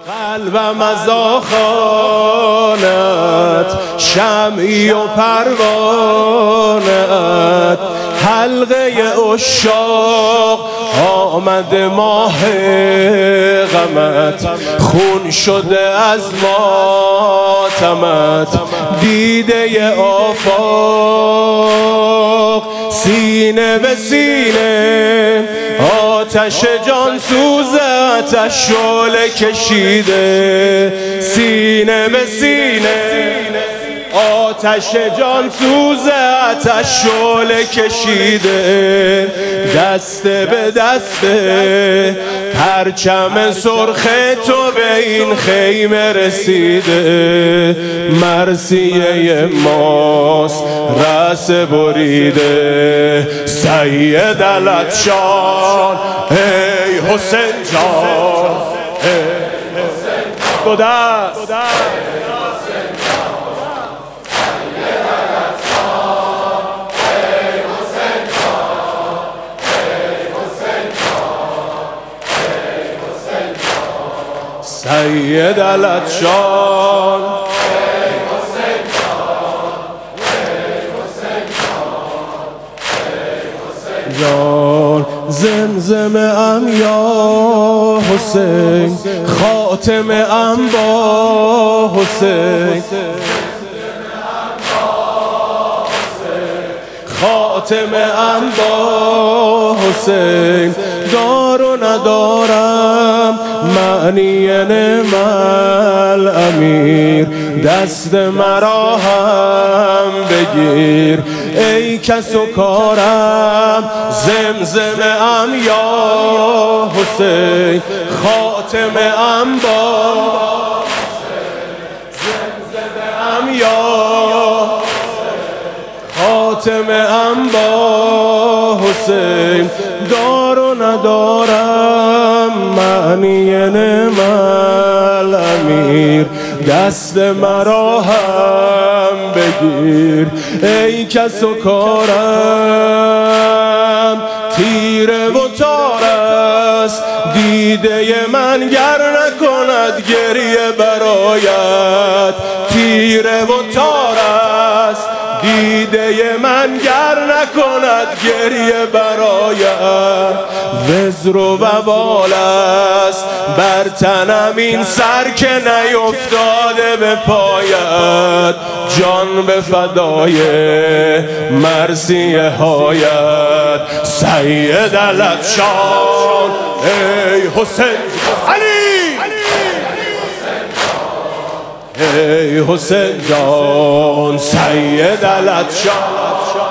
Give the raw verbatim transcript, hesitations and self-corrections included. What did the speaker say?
قلبم از آخانت، شمعی و پروانت، حلقه عشاق آمد ماه غمت، خون شده از ماتمت، دیده آفاق سینه به سینه، آتش جان سوزت از شعله کشیده، سینه به سینه، آتش جان سوزت از شعله کشیده، دست به دست پرچم سرخ تو به این خیمه رسیده، مرثیه ماست رأس بریده، سید العطشان ای حسین جان، دو دست سید العطشان، جان زمزمه ام یا حسین، خاتمه ام با حسین، خاتمه ام با حسین، دار و ندارم معنی نعم الامیر، دست مرا هم بگیر ای کس و کارم، زمزمه ام یا حسین، خاتمه ام با زمزمه ام یا خاتمه ام با حسین، دار و ندارم معنی نعم الامیر، دست مرا هم بگیر ای کس و کارم، تیره و تار است دیده من گر نکند گریه برایت، تیره و تار است دیده من گر نکند گریه برایت، وزر و وبال است بر تنم این سر که نیفتاده به پایت، جان به فدای مرثیه هایت، سید العطشان ای حسین علی، ای حسین جان، سید العطشان.